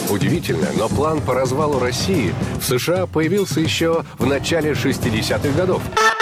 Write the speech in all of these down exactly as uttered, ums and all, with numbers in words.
Удивительно, но план по развалу России в США появился еще в начале шестидесятых годов.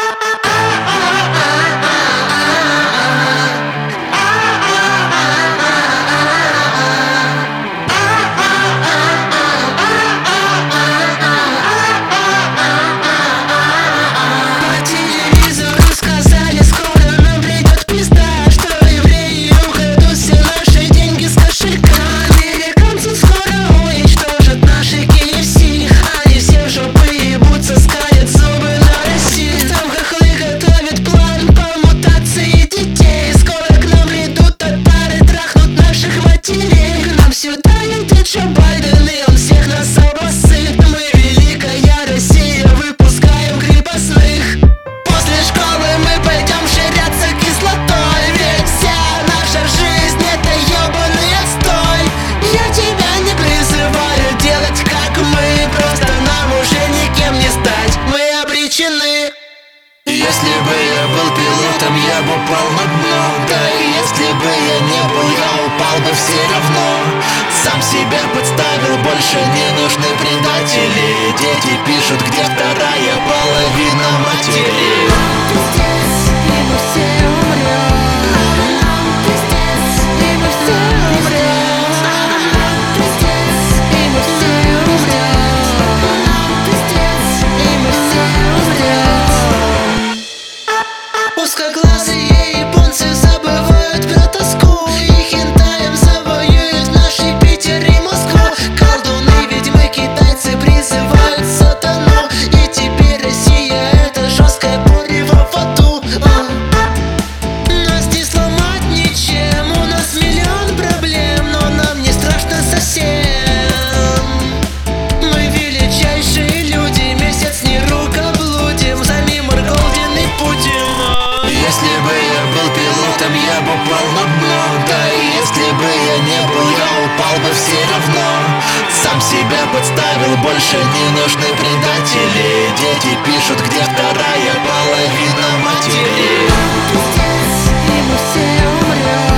Если бы я был пилотом, я бы упал на дно. Да и если бы я не был, я упал бы все равно. Сам себя подставил, больше не нужны предатели. Дети пишут, где вторая половина матери. Узкоглазые японцы забывают про тоску, и хентаем завоюют наши Питер и Москву. Колдуны, ведьмы, китайцы призывают сатану, и теперь Россия — это жесткая порева в аду. Нас не сломать ничем, у нас миллион проблем, но нам не страшно совсем. Мы величайшие люди, месяц не рукоблудим, за мимор Голден и Путин. Если бы я был пилотом, я бы упал на дно. Да и если бы я не был, я упал бы все равно. Сам себя подставил, больше не нужны предатели. Дети пишут, где вторая половина матери. И мы все умрем.